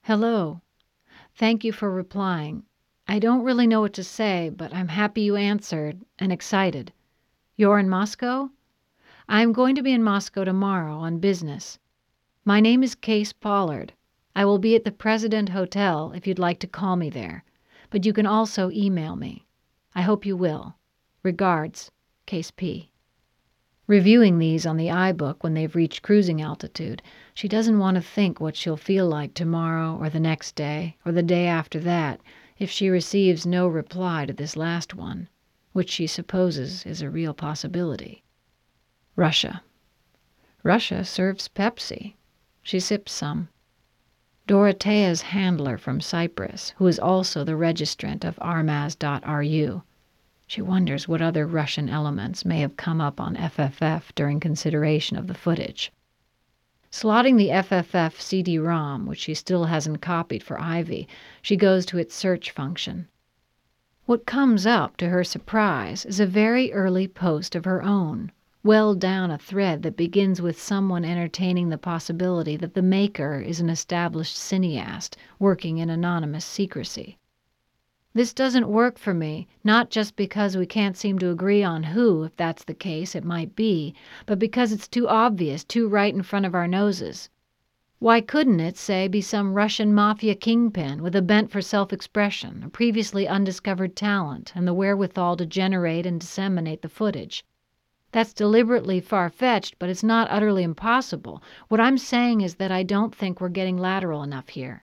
Hello. Thank you for replying. I don't really know what to say, but I'm happy you answered and excited. You're in Moscow? I'm going to be in Moscow tomorrow on business. My name is Case Pollard. I will be at the President Hotel if you'd like to call me there, but you can also email me. I hope you will. Regards, Case P. Reviewing these on the iBook when they've reached cruising altitude, she doesn't want to think what she'll feel like tomorrow or the next day or the day after that if she receives no reply to this last one, which she supposes is a real possibility. Russia. Russia serves Pepsi. She sips some. Dorothea's handler from Cyprus, who is also the registrant of Armaz.ru. She wonders what other Russian elements may have come up on FFF during consideration of the footage. Slotting the FFF CD-ROM, which she still hasn't copied for Ivy, she goes to its search function. What comes up, to her surprise, is a very early post of her own, well down a thread that begins with someone entertaining the possibility that the maker is an established cineast working in anonymous secrecy. This doesn't work for me, not just because we can't seem to agree on who, if that's the case, it might be, but because it's too obvious, too right in front of our noses. Why couldn't it, say, be some Russian mafia kingpin with a bent for self-expression, a previously undiscovered talent, and the wherewithal to generate and disseminate the footage? That's deliberately far-fetched, but it's not utterly impossible. What I'm saying is that I don't think we're getting lateral enough here.